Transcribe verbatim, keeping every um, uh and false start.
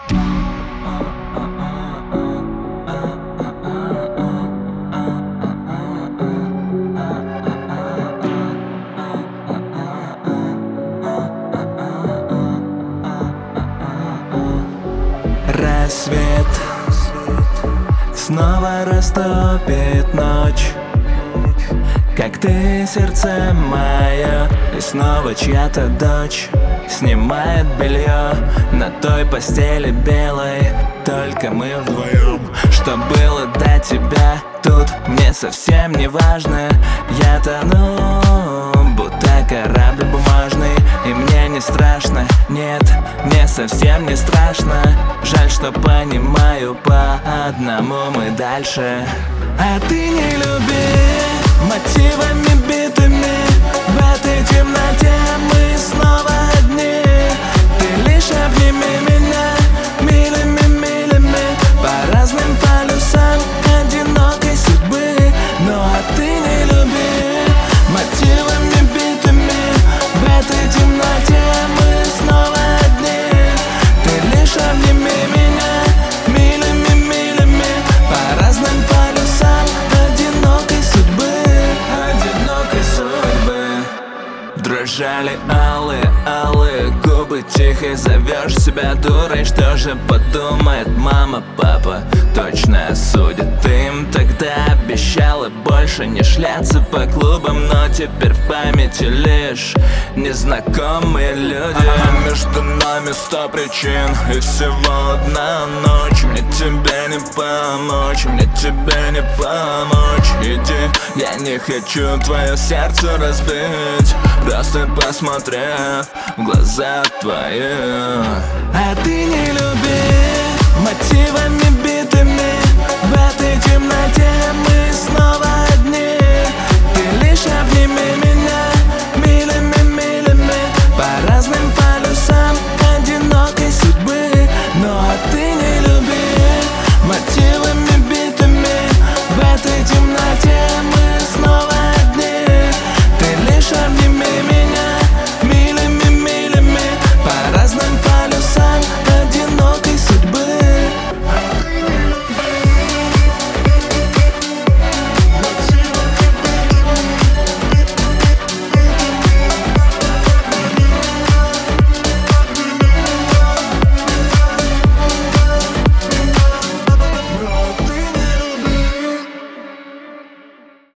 Рассвет, снова растопит ночь. Как ты, сердце мое, и снова чья-то дочь снимает белье на той постели белой. Только мы вдвоем. Что было до тебя, тут мне совсем не важно. Я тону, будто корабль бумажный, и мне не страшно, нет, мне совсем не страшно. Жаль, что понимаю, по одному мы дальше. А ты не люби мотивами битыми. В этой темноте мы снова одни. Ты лишь обними меня милями, милями по разным полюсам одинокой судьбы. Ну а ты не люби мотивами битыми. В этой темноте мы снова одни. Ты лишь обними меня милями, милями по разным полюсам одинокой судьбы. Одинокой судьбы. Дрожали алые, алые губы. Тихо зовешь себя дурой. Что же подумает мама, папа? Точно осудят. Ты им тогда обещала больше не шляться по клубам, но теперь в памяти лишь незнакомые люди. А между нами сто причин и всего одна ночь. Мне тебе не помочь, мне тебе не помочь. Иди, я не хочу твое сердце разбить, просто посмотрев в глаза твои. А